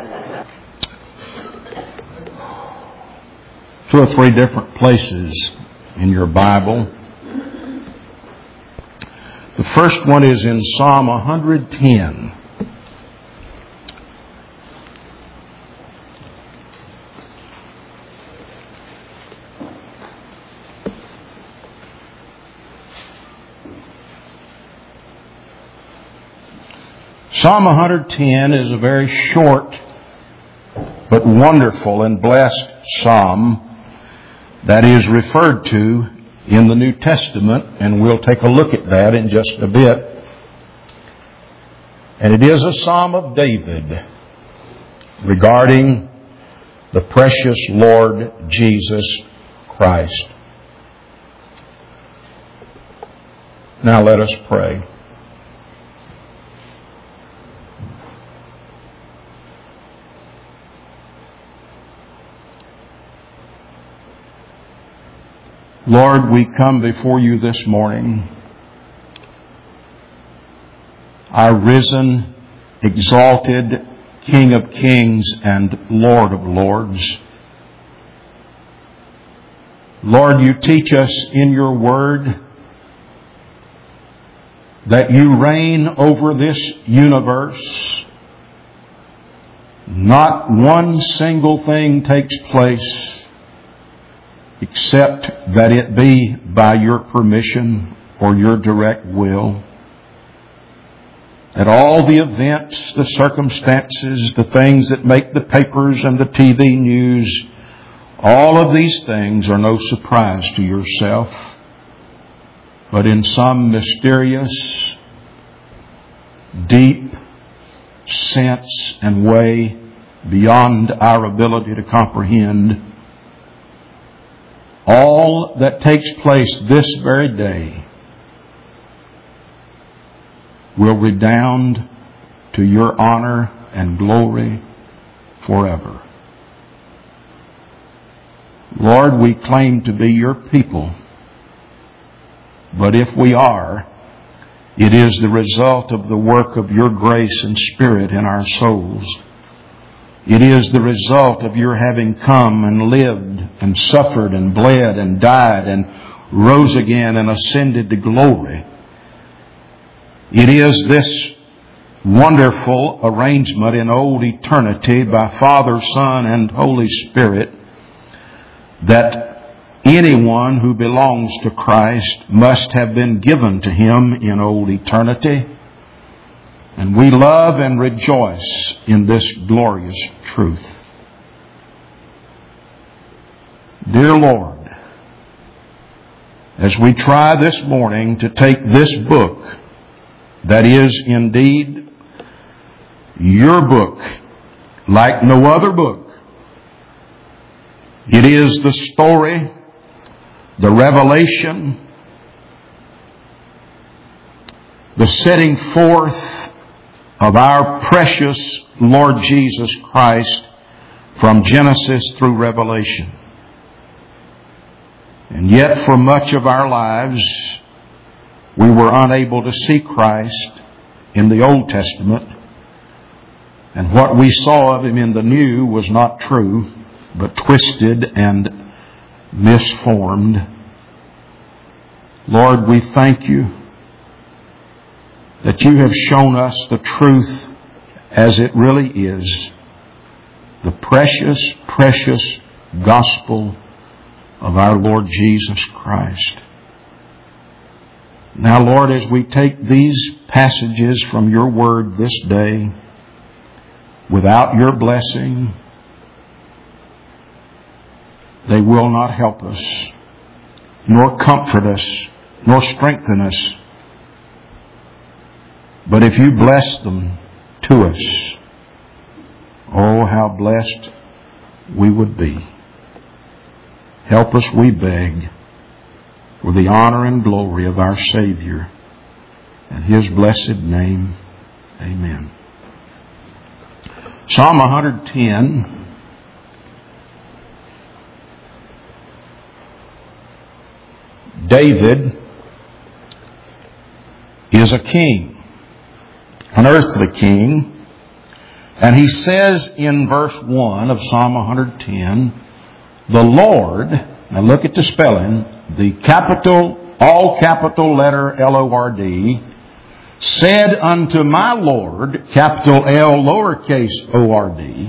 Two or three different places in your Bible. The first one is in Psalm 110. Psalm 110 is a very short but wonderful and blessed psalm that is referred to in the New Testament, and we'll take a look at that in just a bit. And it is a psalm of David regarding the precious Lord Jesus Christ. Now let us pray. Lord, we come before you this morning, our risen, exalted King of Kings and Lord of Lords. Lord, you teach us in your word that you reign over this universe. Not one single thing takes place except that it be by your permission or your direct will. That all the events, the circumstances, the things that make the papers and the TV news, all of these things are no surprise to yourself, but in some mysterious, deep sense and way beyond our ability to comprehend, all that takes place this very day will redound to your honor and glory forever. Lord, we claim to be your people, but if we are, it is the result of the work of your grace and Spirit in our souls. It is the result of your having come and lived and suffered and bled and died and rose again and ascended to glory. It is this wonderful arrangement in old eternity by Father, Son, and Holy Spirit that anyone who belongs to Christ must have been given to Him in old eternity. And we love and rejoice in this glorious truth. Dear Lord, as we try this morning to take this book that is indeed your book like no other book, it is the story, the revelation, the setting forth of our precious Lord Jesus Christ from Genesis through Revelation. And yet for much of our lives, we were unable to see Christ in the Old Testament. And what we saw of Him in the New was not true, but twisted and misformed. Lord, we thank you that you have shown us the truth as it really is. The precious, precious gospel of our Lord Jesus Christ. Now, Lord, as we take these passages from your word this day, without your blessing, they will not help us, nor comfort us, nor strengthen us. But if you bless them to us, oh, how blessed we would be. Help us, we beg, for the honor and glory of our Savior and His blessed name. Amen. Psalm 110. David is a king, an earthly king, And he says in verse 1 of Psalm 110, the Lord, now look at the spelling, the capital, all capital letter L-O-R-D, said unto my Lord, capital L, lowercase O-R-D,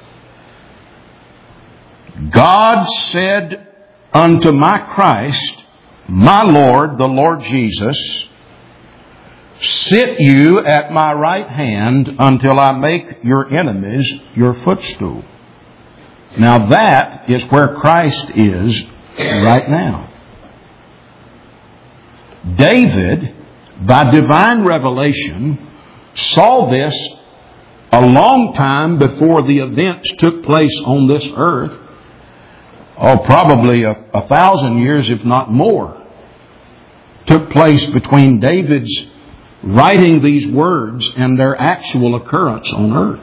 God said unto my Christ, my Lord, the Lord Jesus, sit you at my right hand until I make your enemies your footstool. Now that is where Christ is right now. David, by divine revelation, saw this a long time before the events took place on this earth. Oh, probably 1,000 years, if not more, took place between David's writing these words and their actual occurrence on earth.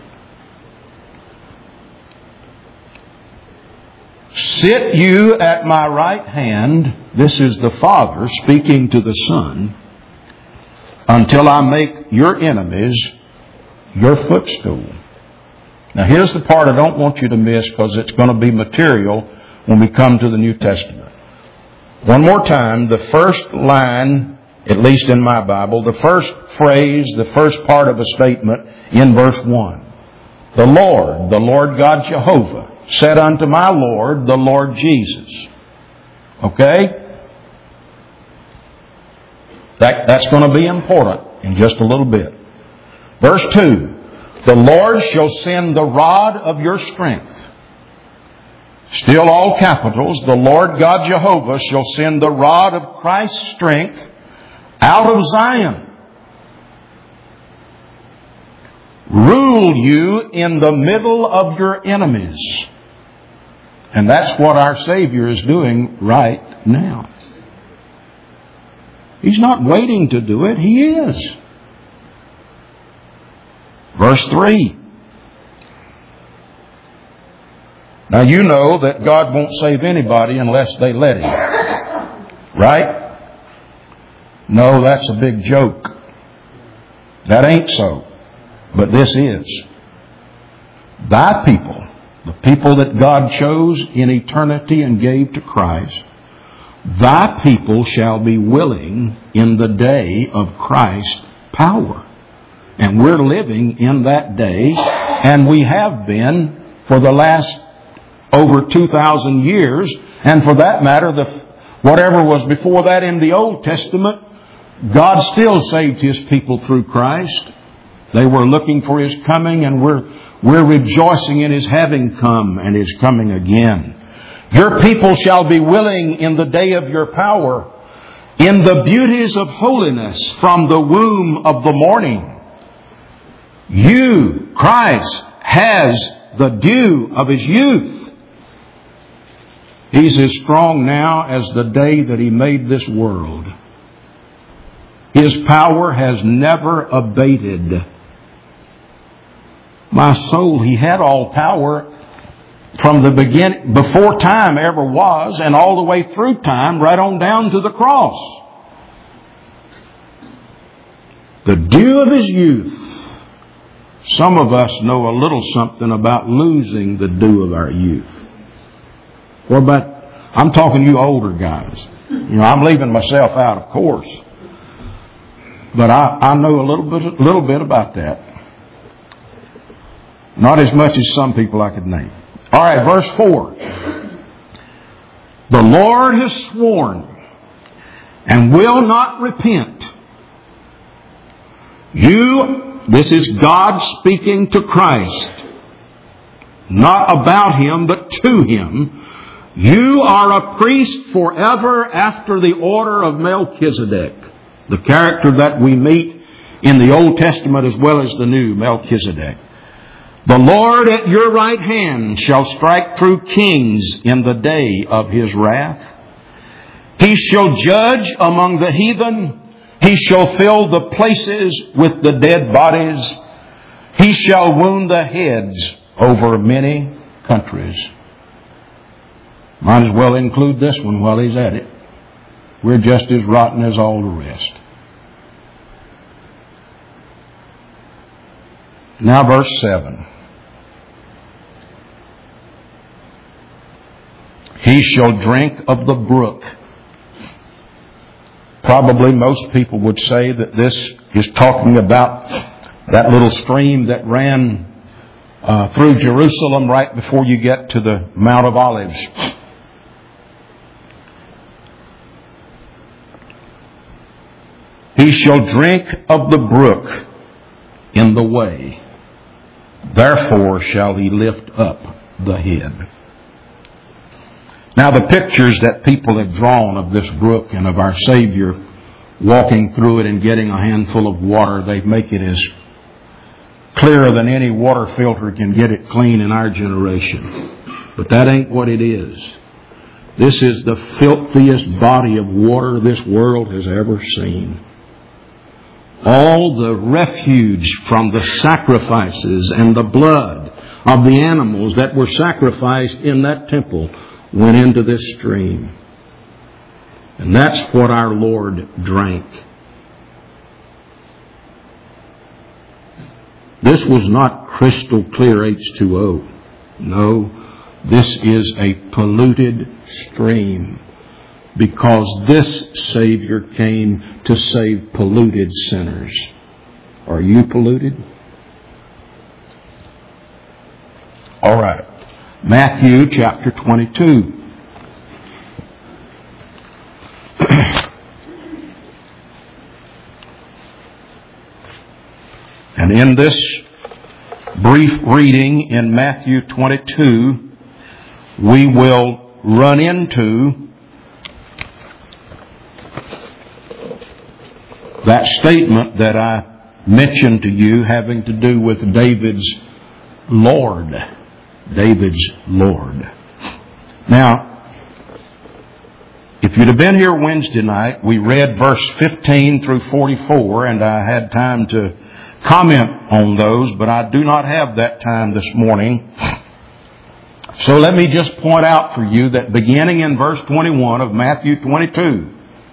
Sit you at my right hand, this is the Father speaking to the Son, until I make your enemies your footstool. Now here's the part I don't want you to miss, because it's going to be material when we come to the New Testament. One more time, the first line, at least in my Bible, the first phrase, the first part of a statement in verse 1. The Lord God Jehovah, said unto my Lord, the Lord Jesus. Okay? That's going to be important in just a little bit. Verse 2. The Lord shall send the rod of your strength. Still all capitals. The Lord God Jehovah shall send the rod of Christ's strength out of Zion. Rule you in the middle of your enemies. And that's what our Savior is doing right now. He's not waiting to do it. He is. Verse 3. Now you know that God won't save anybody unless they let Him. Right? No, that's a big joke. That ain't so. But this is. Thy people, the people that God chose in eternity and gave to Christ, thy people shall be willing in the day of Christ's power. And we're living in that day, and we have been for the last over 2,000 years, and for that matter, whatever was before that in the Old Testament, God still saved His people through Christ. They were looking for His coming, and we're rejoicing in His having come and His coming again. Your people shall be willing in the day of your power, in the beauties of holiness from the womb of the morning. You, Christ, has the dew of His youth. He's as strong now as the day that He made this world. His power has never abated. My soul, He had all power from the beginning, before time ever was, and all the way through time, right on down to the cross. The dew of His youth. Some of us know a little something about losing the dew of our youth. What about, I'm talking to you older guys. You know, I'm leaving myself out, of course. But I know a little bit about that. Not as much as some people I could name. All right, verse 4. The Lord has sworn and will not repent. This is God speaking to Christ. Not about Him, but to Him. You are a priest forever after the order of Melchizedek. The character that we meet in the Old Testament as well as the New, Melchizedek. The Lord at your right hand shall strike through kings in the day of His wrath. He shall judge among the heathen. He shall fill the places with the dead bodies. He shall wound the heads over many countries. Might as well include this one while He's at it. We're just as rotten as all the rest. Now verse 7. He shall drink of the brook. Probably most people would say that this is talking about that little stream that ran through Jerusalem right before you get to the Mount of Olives. He shall drink of the brook in the way. Therefore shall he lift up the head. Now the pictures that people have drawn of this brook and of our Savior walking through it and getting a handful of water, they make it as clearer than any water filter can get it clean in our generation. But that ain't what it is. This is the filthiest body of water this world has ever seen. All the refuge from the sacrifices and the blood of the animals that were sacrificed in that temple went into this stream. And that's what our Lord drank. This was not crystal clear H2O. No, this is a polluted stream, because this Savior came to save polluted sinners. Are you polluted? All right. Matthew chapter 22. And in this brief reading in Matthew 22, we will run into that statement that I mentioned to you having to do with David's Lord. David's Lord. Now, if you'd have been here Wednesday night, we read verse 15 through 44, and I had time to comment on those, but I do not have that time this morning. So let me just point out for you that beginning in verse 21 of Matthew 22,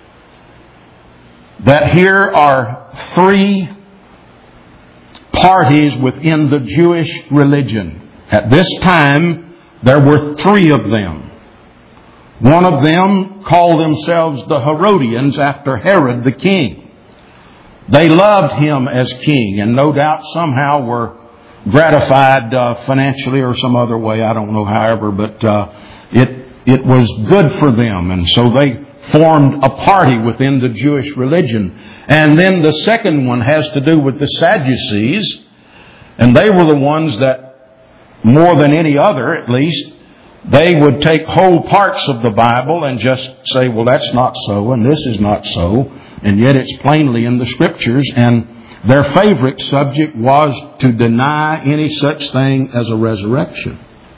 that here are three parties within the Jewish religion. At this time, there were three of them. One of them called themselves the Herodians after Herod the king. They loved him as king and no doubt somehow were gratified financially or some other way. I don't know however, but it was good for them. And so they formed a party within the Jewish religion. And then the second one has to do with the Sadducees. And they were the ones that, more than any other at least, they would take whole parts of the Bible and just say, well, that's not so and this is not so. And yet it's plainly in the Scriptures. And their favorite subject was to deny any such thing as a resurrection.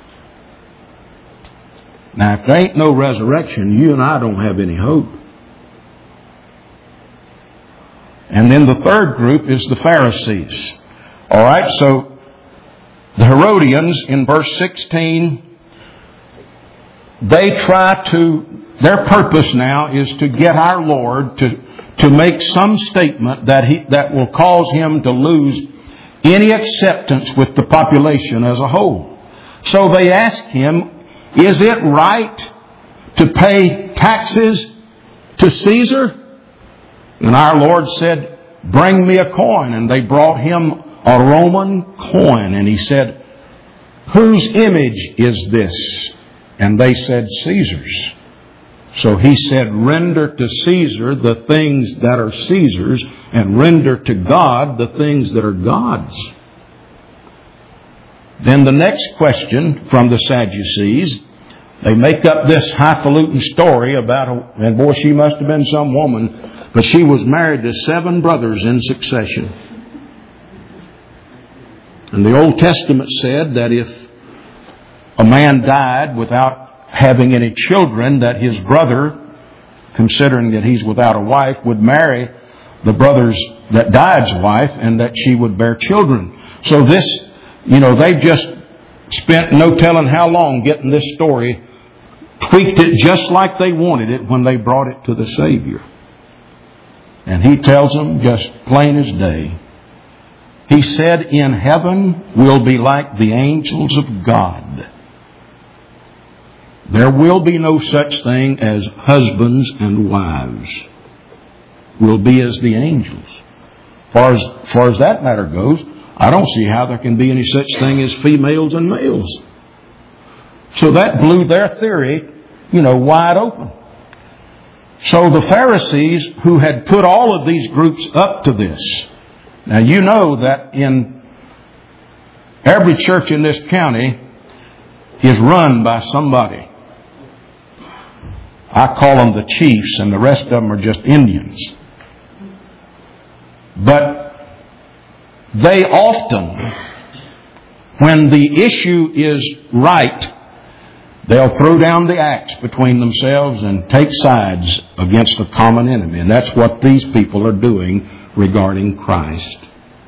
Now, if there ain't no resurrection, you and I don't have any hope. And then the third group is the Pharisees. All right, so the Herodians in verse 16, their purpose now is to get our Lord to make some statement that will cause him to lose any acceptance with the population as a whole. So they ask him, is it right to pay taxes to Caesar? And our Lord said, bring me a coin. And they brought him a Roman coin. And he said, whose image is this? And they said, Caesar's. So he said, render to Caesar the things that are Caesar's, and render to God the things that are God's. Then the next question from the Sadducees, they make up this highfalutin story about, and boy, she must have been some woman, but she was married to 7 brothers in succession. And the Old Testament said that if a man died without having any children, that his brother, considering that he's without a wife, would marry the brother's that died's wife, and that she would bear children. So this, they've just spent no telling how long getting this story, tweaked it just like they wanted it when they brought it to the Savior. And he tells them just plain as day. He said, in heaven we'll be like the angels of God. There will be no such thing as husbands and wives. We'll be as the angels. As far as that matter goes, I don't see how there can be any such thing as females and males. So that blew their theory, wide open. So the Pharisees, who had put all of these groups up to this. Now you know that in every church in this county is run by somebody. I call them the chiefs, and the rest of them are just Indians. But they often, when the issue is right, they'll throw down the axe between themselves and take sides against a common enemy. And that's what these people are doing regarding Christ.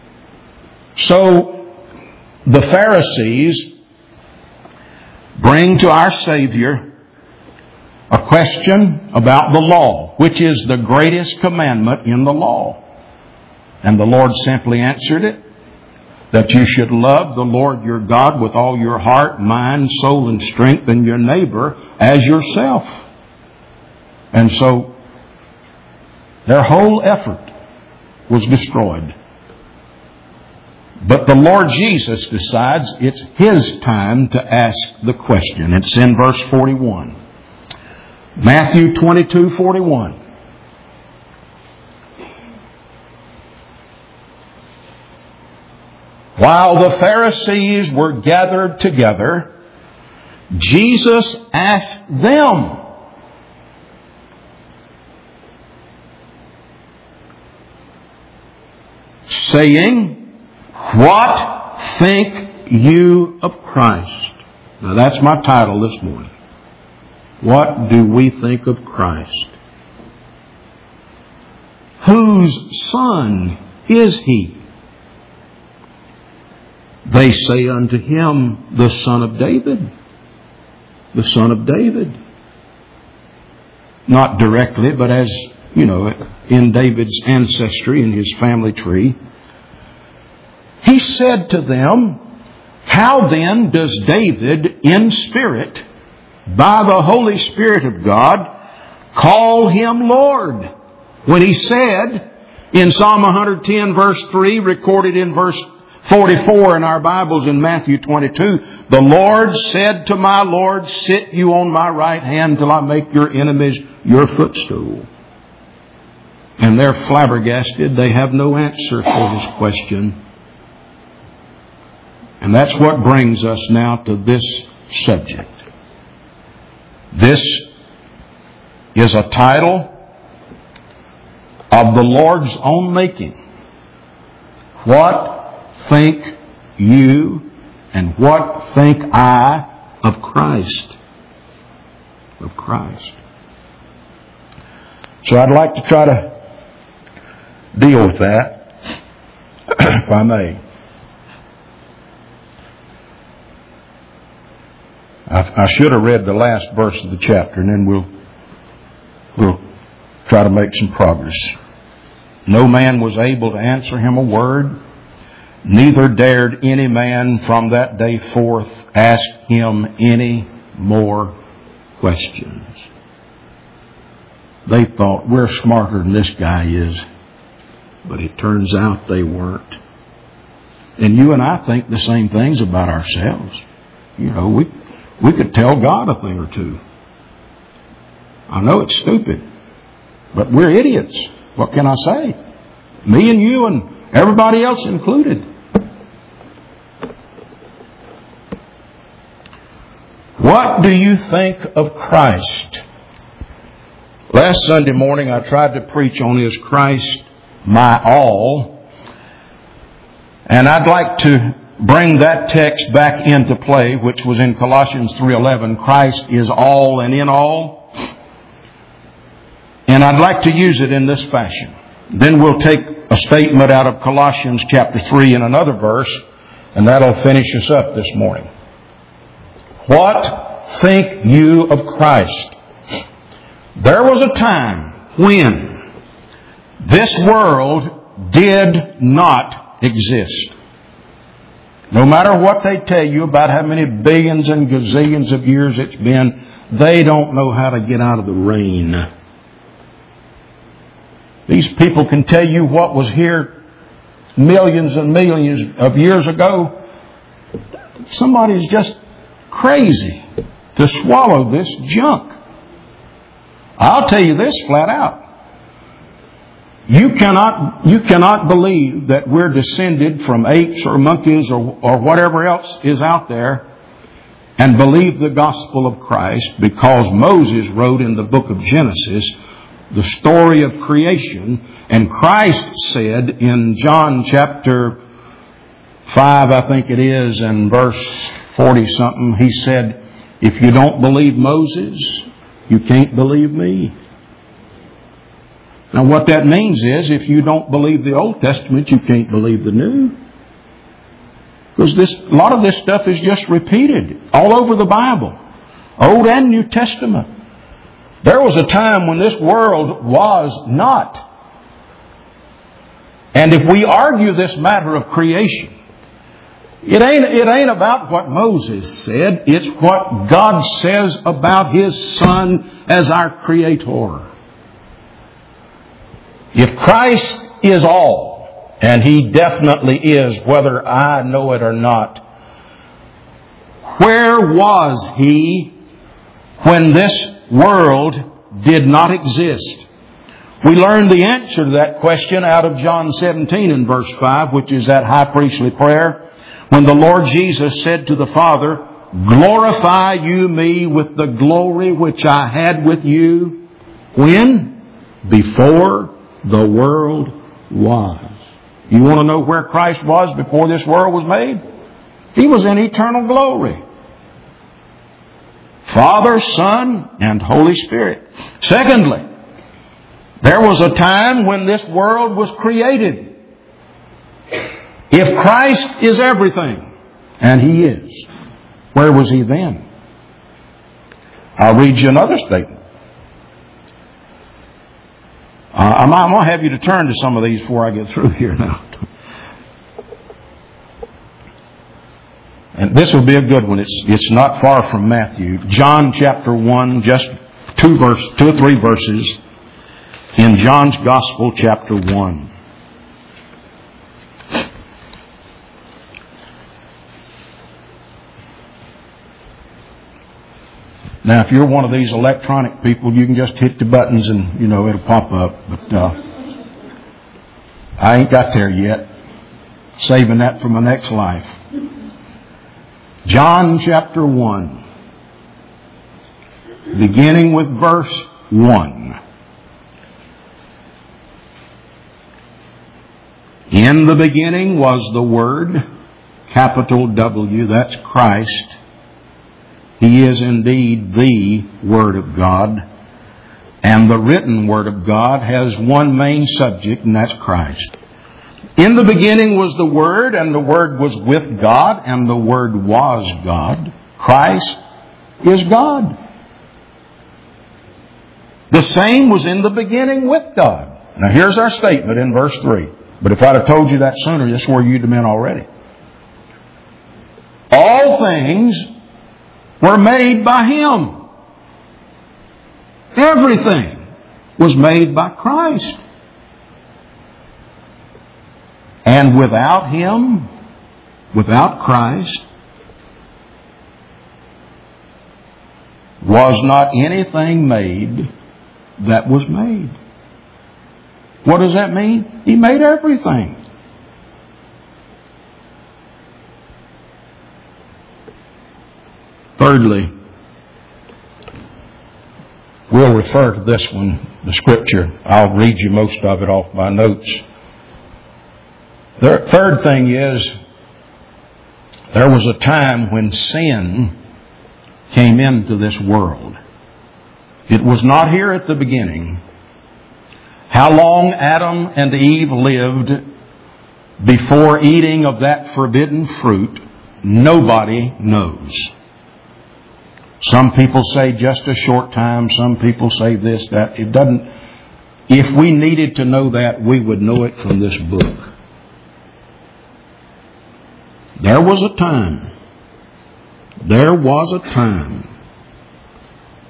So the Pharisees bring to our Savior a question about the law, which is the greatest commandment in the law. And the Lord simply answered it, that you should love the Lord your God with all your heart, mind, soul, and strength, and your neighbor as yourself. And so their whole effort was destroyed. But the Lord Jesus decides it's His time to ask the question. It's in verse 41. Matthew 22:41. While the Pharisees were gathered together, Jesus asked them, saying, "What think you of Christ?" Now that's my title this morning. What do we think of Christ? Whose son is He? They say unto Him, the Son of David. The Son of David. Not directly, but as, in David's ancestry, in his family tree. He said to them, "How then does David in spirit, by the Holy Spirit of God, call Him Lord?" When he said in Psalm 110 verse 3, recorded in verse 44 in our Bibles in Matthew 22, "The Lord said to my Lord, sit you on my right hand till I make your enemies your footstool." And they're flabbergasted. They have no answer for His question. And that's what brings us now to this subject. This is a title of the Lord's own making. What think you and what think I of Christ? Of Christ. So I'd like to try to deal with that, if I may. I should have read the last verse of the chapter, and then we'll try to make some progress. No man was able to answer him a word, neither dared any man from that day forth ask him any more questions. They thought, we're smarter than this guy is. But it turns out they weren't. And you and I think the same things about ourselves. We could tell God a thing or two. I know it's stupid, but we're idiots. What can I say? Me and you and everybody else included. What do you think of Christ? Last Sunday morning I tried to preach on Is Christ My All? And I'd like to bring that text back into play, which was in Colossians 3:11. Christ is all and in all. And I'd like to use it in this fashion. Then we'll take a statement out of Colossians chapter 3 in another verse, and that'll finish us up this morning. What think you of Christ? There was a time when this world did not exist. No matter what they tell you about how many billions and gazillions of years it's been, They don't know how to get out of the rain. These people can tell you what was here millions and millions of years ago. Somebody's just crazy to swallow this junk. I'll tell you this flat out. You cannot believe that we're descended from apes or monkeys or whatever else is out there and believe the gospel of Christ because Moses wrote in the book of Genesis the story of creation, and Christ said in John chapter 5, I think it is, and verse 40-something, He said, if you don't believe Moses, you can't believe me. Now what that means is, if you don't believe the Old Testament, you can't believe the New. Because a lot of this stuff is just repeated all over the Bible, Old and New Testament. There was a time when this world was not. And if we argue this matter of creation, it ain't about what Moses said. It's what God says about His Son as our Creator. If Christ is all, and He definitely is, whether I know it or not, where was He when this world did not exist? We learned the answer to that question out of John 17 and verse 5, which is that high priestly prayer, when the Lord Jesus said to the Father, glorify you me with the glory which I had with you. When? Before the world was. You want to know where Christ was before this world was made? He was in eternal glory. Father, Son, and Holy Spirit. Secondly, there was a time when this world was created. If Christ is everything, and He is, where was He then? I'll read you another statement. I'm going to have you to turn to some of these before I get through here now. And this will be a good one. It's not far from Matthew. John chapter 1, just two or three verses in John's Gospel chapter 1. Now, if you're one of these electronic people, you can just hit the buttons and, it'll pop up. But I ain't got there yet. Saving that for my next life. John chapter 1, beginning with verse 1. In the beginning was the Word, capital W, that's Christ. He is indeed the Word of God. And the written Word of God has one main subject, and that's Christ. In the beginning was the Word, and the Word was with God, and the Word was God. Christ is God. The same was in the beginning with God. Now here's our statement in verse 3. But if I'd have told you that sooner, that's where you'd have been already. All things were made by Him. Everything was made by Christ. And without Him, without Christ, was not anything made that was made. What does that mean? He made everything. Thirdly, we'll refer to this one, the Scripture. I'll read you most of it off my notes. The third thing is, there was a time when sin came into this world. It was not here at the beginning. How long Adam and Eve lived before eating of that forbidden fruit, nobody knows. Some people say just a short time. Some people say this, that. It doesn't. If we needed to know that, we would know it from this book. There was a time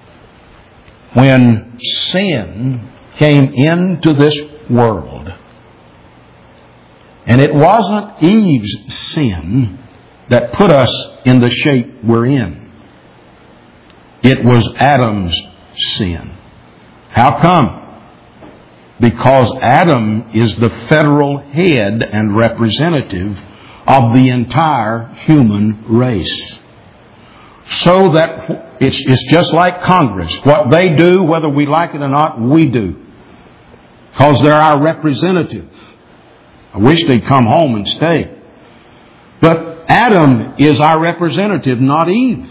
when sin came into this world, and it wasn't Eve's sin that put us in the shape we're in. It was Adam's sin. How come? Because Adam is the federal head and representative of the entire human race. So that it's just like Congress. What they do, whether we like it or not, we do. Because they're our representative. I wish they'd come home and stay. But Adam is our representative, not Eve.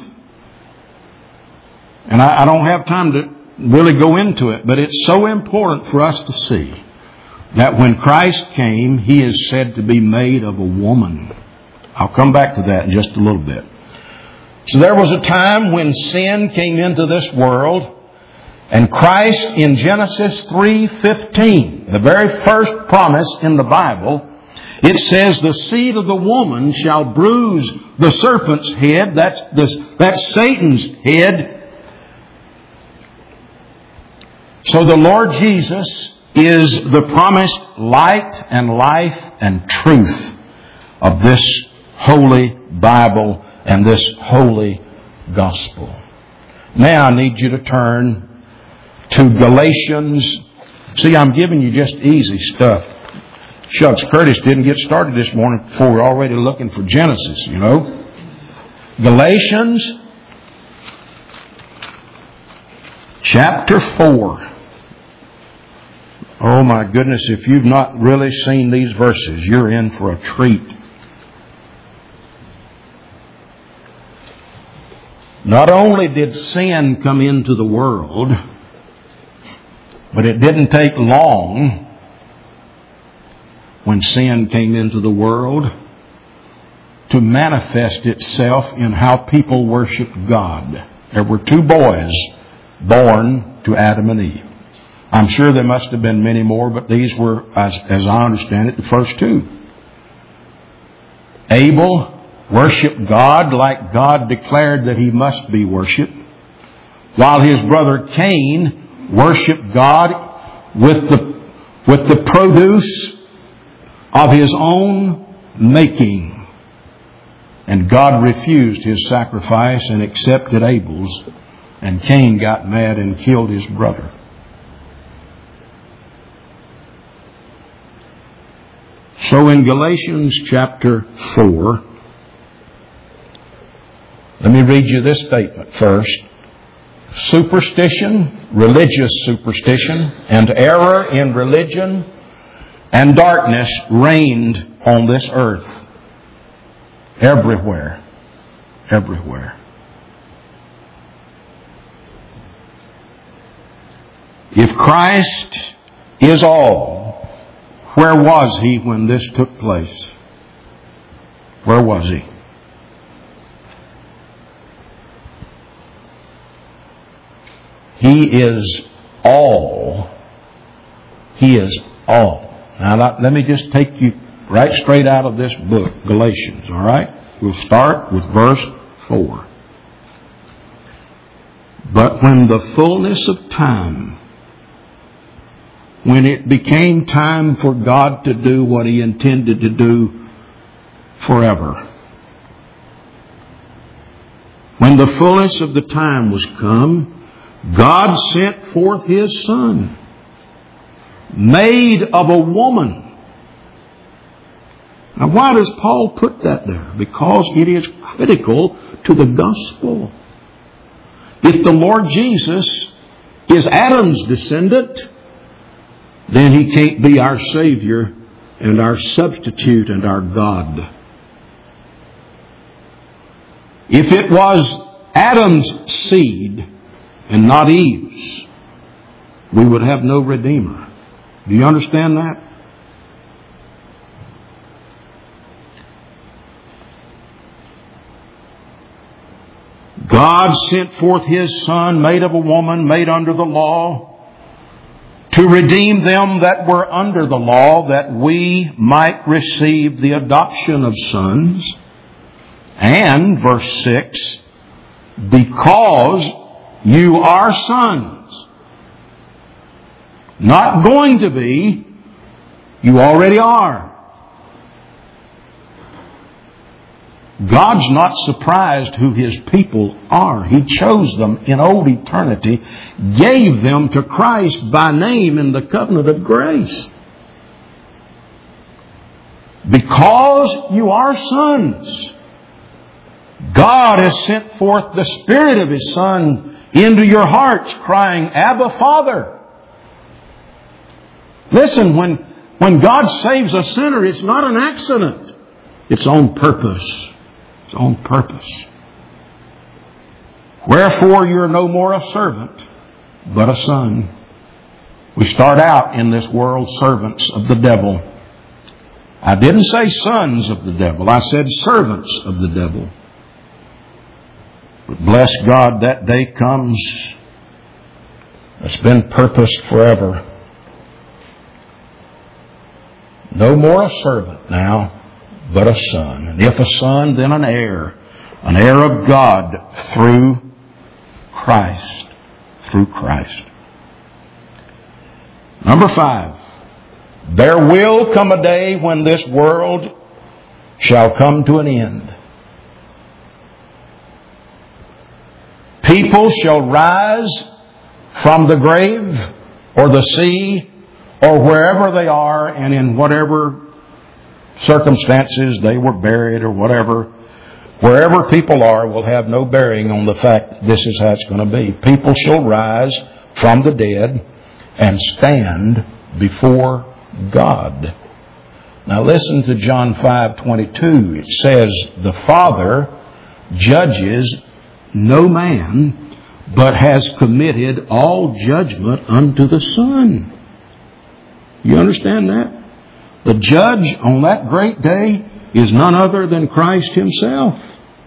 And I don't have time to really go into it, but it's so important for us to see that when Christ came, He is said to be made of a woman. I'll come back to that in just a little bit. So there was a time when sin came into this world, and Christ in Genesis 3:15, the very first promise in the Bible, it says, "The seed of the woman shall bruise the serpent's head." That's Satan's head. So the Lord Jesus is the promised light and life and truth of this holy Bible and this holy gospel. Now I need you to turn to Galatians. See, I'm giving you just easy stuff. Shucks, Curtis didn't get started this morning before we're already looking for Genesis, you know. Galatians chapter 4. Oh my goodness, if you've not really seen these verses, you're in for a treat. Not only did sin come into the world, but it didn't take long when sin came into the world to manifest itself in how people worshiped God. There were two boys born to Adam and Eve. I'm sure there must have been many more, but these were, as I understand it, the first two. Abel worshiped God like God declared that he must be worshipped, while his brother Cain worshiped God with the produce of his own making. And God refused his sacrifice and accepted Abel's, and Cain got mad and killed his brother. So in Galatians chapter 4, let me read you this statement first. Superstition, religious superstition, and error in religion and darkness reigned on this earth. Everywhere. Everywhere. If Christ is all, where was He when this took place? Where was He? He is all. He is all. Now let me just take you right straight out of this book, Galatians, all right? We'll start with verse 4. But when the fullness of time, when it became time for God to do what He intended to do forever, when the fullness of the time was come, God sent forth His Son, made of a woman. Now why does Paul put that there? Because it is critical to the gospel. If the Lord Jesus is Adam's descendant, then He can't be our Savior and our substitute and our God. If it was Adam's seed and not Eve's, we would have no Redeemer. Do you understand that? God sent forth His Son, made of a woman, made under the law, to redeem them that were under the law, that we might receive the adoption of sons. And, verse 6, because you are sons, Not going to be. You already are. God's not surprised who His people are. He chose them in old eternity, gave them to Christ by name in the covenant of grace. Because you are sons, God has sent forth the Spirit of His Son into your hearts, crying, Abba, Father. Listen, when God saves a sinner, it's not an accident. It's on purpose. It's on purpose. Wherefore you're no more a servant, but a son. We start out in this world servants of the devil. I didn't say sons of the devil. I said servants of the devil. But bless God, that day comes that's been purposed forever. No more a servant now, but a son. And if a son, then an heir of God through Christ. Through Christ. Number 5. There will come a day when this world shall come to an end. People shall rise from the grave or the sea or wherever they are, and in whatever circumstances they were buried or whatever, wherever people are will have no bearing on the fact that this is how it's going to be. People shall rise from the dead and stand before God. Now listen to John 5:22. It says, the Father judges no man, but has committed all judgment unto the Son. You understand that? The judge on that great day is none other than Christ Himself.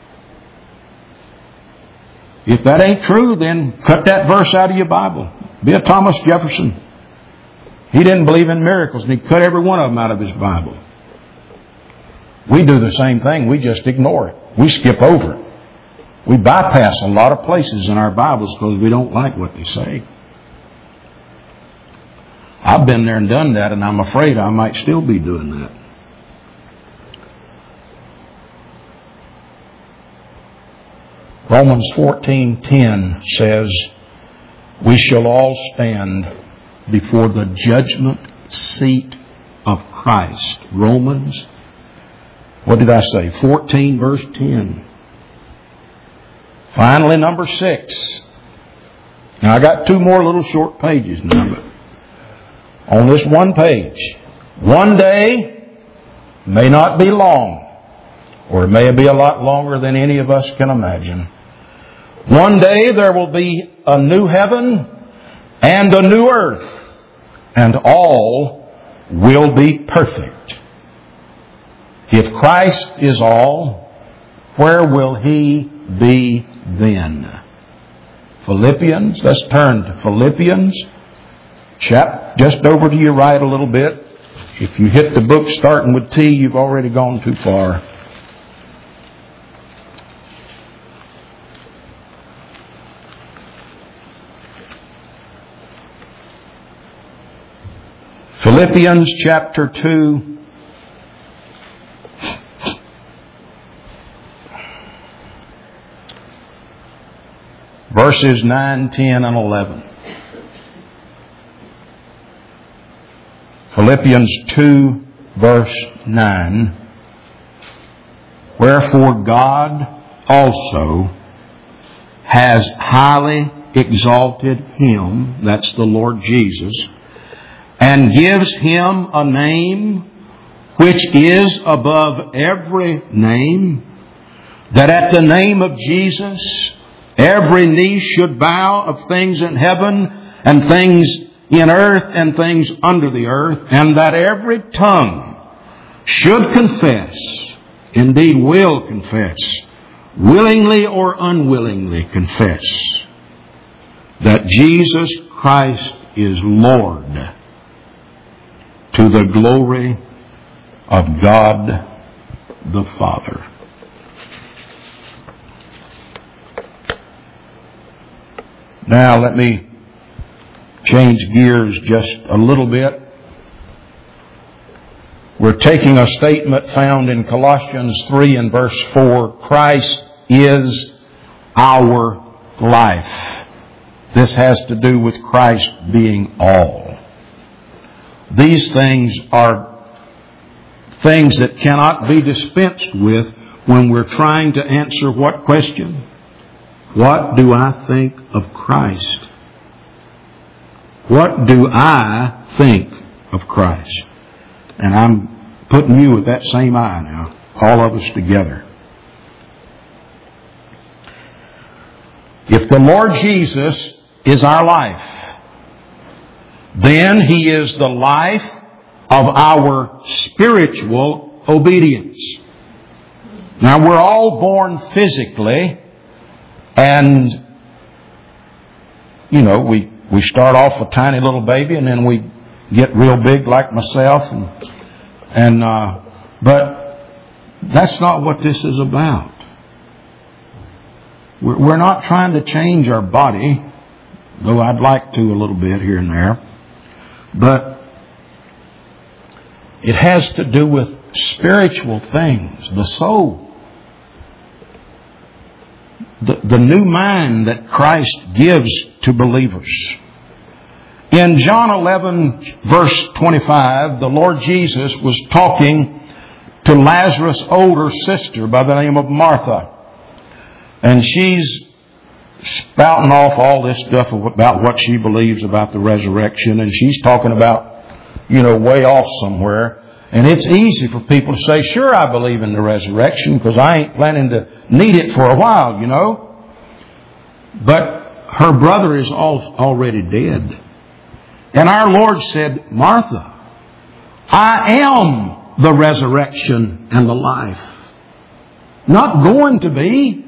If that ain't true, then cut that verse out of your Bible. Be a Thomas Jefferson. He didn't believe in miracles, and he cut every one of them out of his Bible. We do the same thing. We just ignore it. We skip over it. We bypass a lot of places in our Bibles because we don't like what they say. I've been there and done that, and I'm afraid I might still be doing that. Romans 14:10 says, we shall all stand before the judgment seat of Christ. Romans, what did I say? 14 verse 10. Finally, number 6. Now I got 2 more little short pages now, but on this one page, one day may not be long, or it may be a lot longer than any of us can imagine. One day there will be a new heaven and a new earth, and all will be perfect. If Christ is all, where will He be then? Philippians, let's turn to Philippians, just over to your right a little bit. If you hit the book starting with T, you've already gone too far. Philippians chapter 2. Verses 9, 10, and 11. Philippians 2, verse 9. Wherefore God also has highly exalted Him, that's the Lord Jesus, and gives Him a name which is above every name, that at the name of Jesus every knee should bow, of things in heaven and things in earth and things under the earth, and that every tongue should confess, indeed will confess, willingly or unwillingly confess, that Jesus Christ is Lord, to the glory of God the Father. Now let me change gears just a little bit. We're taking a statement found in Colossians 3 and verse 4. Christ is our life. This has to do with Christ being all. These things are things that cannot be dispensed with when we're trying to answer what question? What do I think of Christ? What do I think of Christ? And I'm putting you with that same eye now, all of us together. If the Lord Jesus is our life, then He is the life of our spiritual obedience. Now, we're all born physically, and, we start off a tiny little baby, and then we get real big like myself, but that's not what this is about. We're not trying to change our body, though I'd like to a little bit here and there. But it has to do with spiritual things, the soul. The new mind that Christ gives to believers. In John 11, verse 25, the Lord Jesus was talking to Lazarus' older sister by the name of Martha. And she's spouting off all this stuff about what she believes about the resurrection. And she's talking about, way off somewhere. And it's easy for people to say, sure, I believe in the resurrection because I ain't planning to need it for a while, But her brother is already dead. And our Lord said, Martha, I am the resurrection and the life. Not going to be.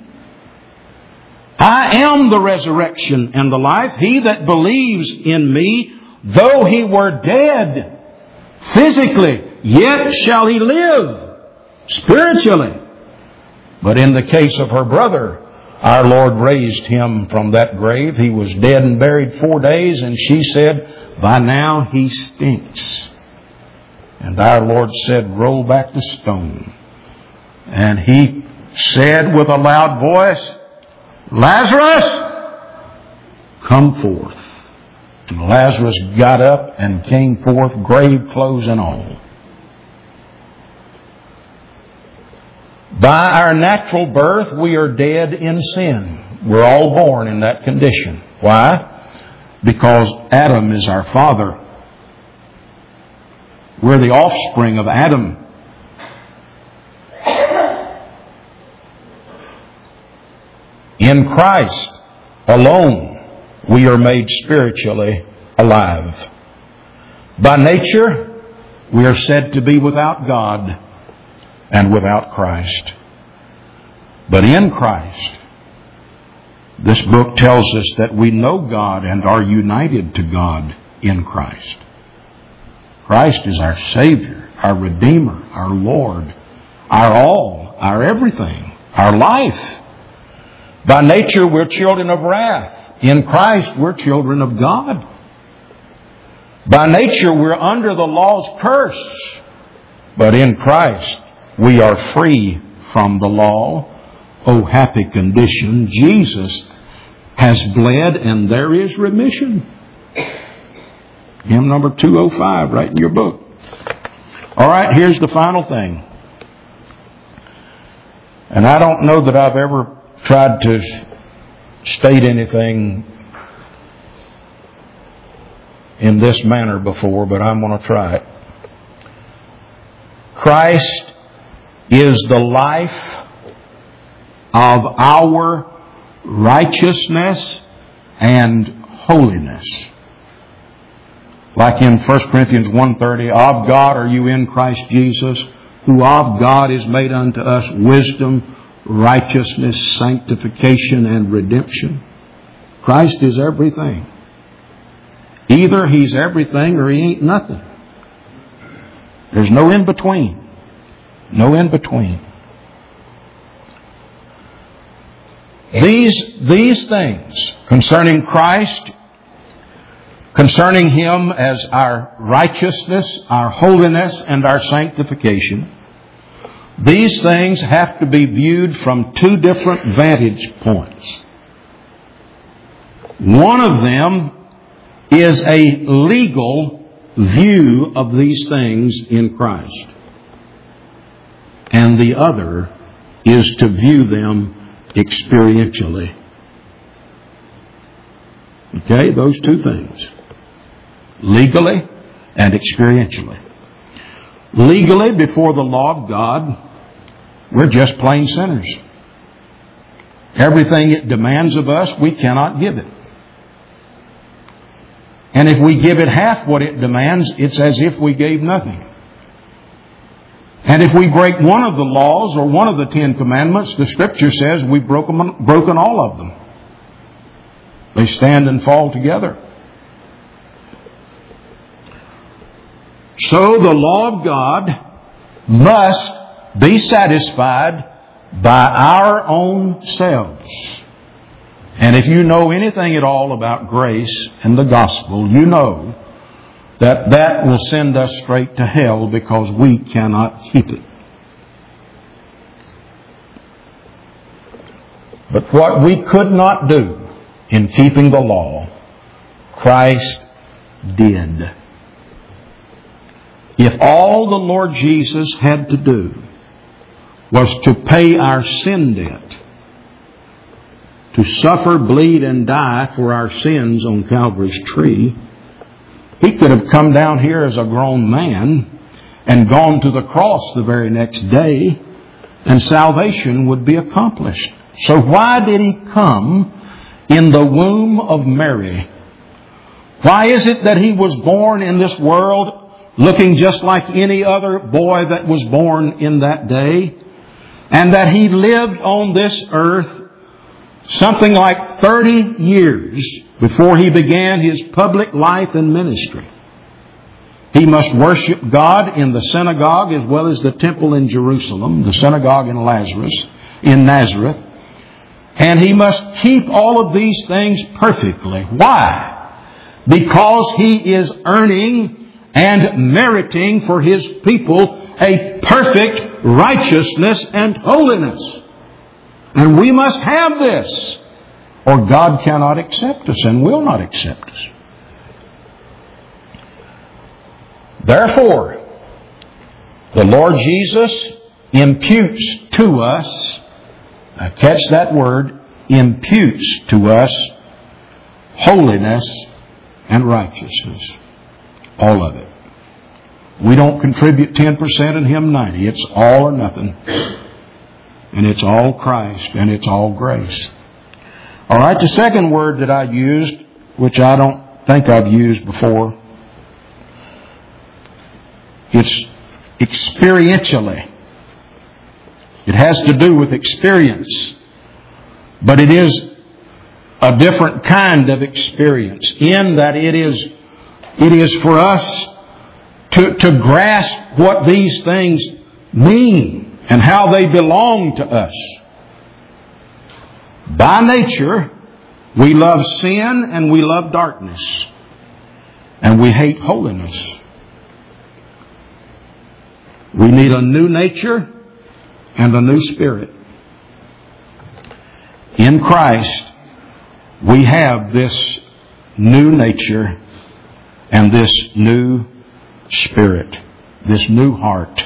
I am the resurrection and the life. He that believes in me, though he were dead physically, yet shall he live spiritually. But in the case of her brother, our Lord raised him from that grave. He was dead and buried 4 days, and she said, by now he stinks. And our Lord said, roll back the stone. And He said with a loud voice, Lazarus, come forth. And Lazarus got up and came forth, grave clothes and all. By our natural birth, we are dead in sin. We're all born in that condition. Why? Because Adam is our father. We're the offspring of Adam. In Christ alone, we are made spiritually alive. By nature, we are said to be without God and without Christ. But in Christ, this book tells us that we know God and are united to God in Christ. Christ is our Savior, our Redeemer, our Lord, our all, our everything, our life. By nature, we're children of wrath. In Christ, we're children of God. By nature, we're under the law's curse. But in Christ, we are free from the law. Oh, happy condition. Jesus has bled and there is remission. Hymn number 205, right in your book. All right, here's the final thing. And I don't know that I've ever tried to state anything in this manner before, but I'm going to try it. Christ is the life of our righteousness and holiness. Like in 1 Corinthians 1:30, of God are you in Christ Jesus, who of God is made unto us wisdom, righteousness, sanctification, and redemption. Christ is everything. Either He's everything or He ain't nothing. There's no in between. No in between. These things concerning Christ concerning Him as our righteousness, our holiness, and our sanctification, these things have to be viewed from two different vantage points. One of them is a legal view of these things in Christ. And the other is to view them experientially. Okay, those two things. Legally and experientially. Legally, before the law of God, we're just plain sinners. Everything it demands of us, we cannot give it. And if we give it half what it demands, it's as if we gave nothing. And if we break one of the laws or one of the 10 Commandments, the Scripture says we've broken all of them. They stand and fall together. So the law of God must be satisfied by our own selves. And if you know anything at all about grace and the gospel, you know that will send us straight to hell because we cannot keep it. But what we could not do in keeping the law, Christ did. If all the Lord Jesus had to do was to pay our sin debt, to suffer, bleed, and die for our sins on Calvary's tree, He could have come down here as a grown man and gone to the cross the very next day, and salvation would be accomplished. So why did He come in the womb of Mary? Why is it that He was born in this world looking just like any other boy that was born in that day, and that He lived on this earth something like 30 years before He began His public life and ministry? He must worship God in the synagogue as well as the temple in Jerusalem, the synagogue in Nazareth. And He must keep all of these things perfectly. Why? Because He is earning and meriting for His people a perfect righteousness and holiness. And we must have this, or God cannot accept us and will not accept us. Therefore, the Lord Jesus imputes to us, now catch that word, imputes to us holiness and righteousness. All of it. We don't contribute 10% and Him 90%. It's all or nothing. And it's all Christ, and it's all grace. All right, the second word that I used, which I don't think I've used before, it's experientially. It has to do with experience, but it is a different kind of experience in that it is for us to grasp what these things mean and how they belong to us. By nature, we love sin and we love darkness. And we hate holiness. We need a new nature and a new spirit. In Christ, we have this new nature and this new spirit, this new heart.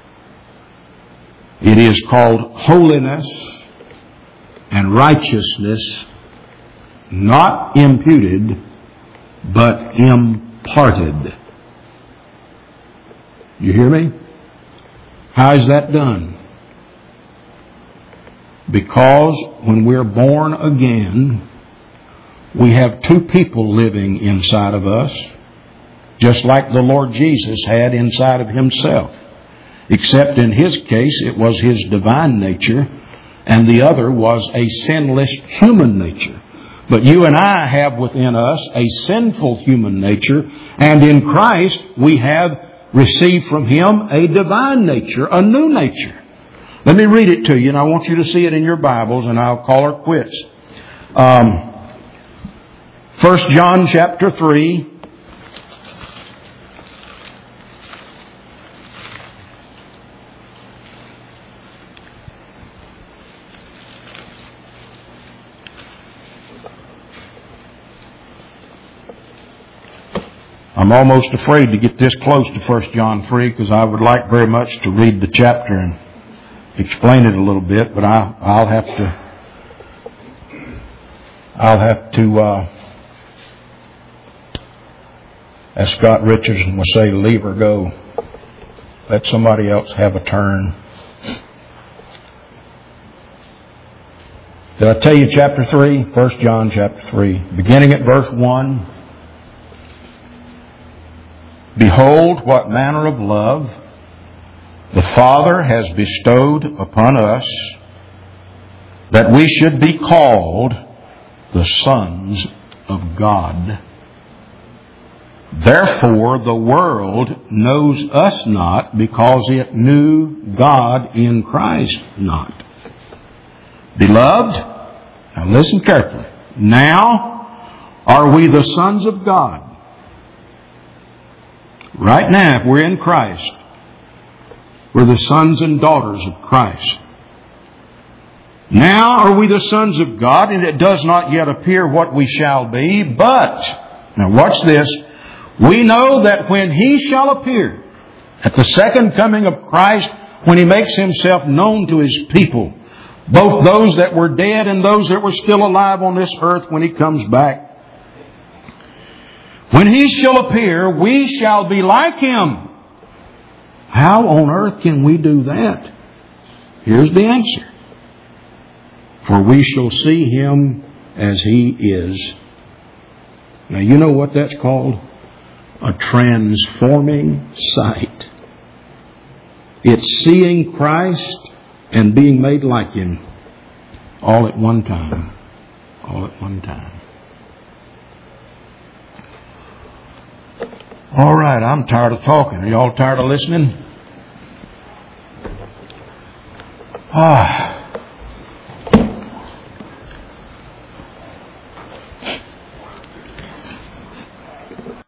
It is called holiness and righteousness, not imputed, but imparted. You hear me? How is that done? Because when we're born again, we have two people living inside of us, just like the Lord Jesus had inside of Himself. Except in His case, it was His divine nature, and the other was a sinless human nature. But you and I have within us a sinful human nature, and in Christ we have received from Him a divine nature, a new nature. Let me read it to you, and I want you to see it in your Bibles, and I'll call her quits. 1 John chapter 3. I'm almost afraid to get this close to 1 John 3 because I would like very much to read the chapter and explain it a little bit, but I'll have to as Scott Richardson would say, leave or go. Let somebody else have a turn. Did I tell you chapter 3? 1 John chapter 3. Beginning at verse 1. Behold, what manner of love the Father has bestowed upon us, that we should be called the sons of God. Therefore the world knows us not, because it knew God in Christ not. Beloved, now listen carefully. Now are we the sons of God. Right now, if we're in Christ, we're the sons and daughters of Christ. Now are we the sons of God, and it does not yet appear what we shall be, but, now watch this, we know that when He shall appear, at the second coming of Christ, when He makes Himself known to His people, both those that were dead and those that were still alive on this earth when He comes back, when He shall appear, we shall be like Him. How on earth can we do that? Here's the answer. For we shall see Him as He is. Now you know what that's called? A transforming sight. It's seeing Christ and being made like Him all at one time. All at one time. All right, I'm tired of talking. Are y'all tired of listening?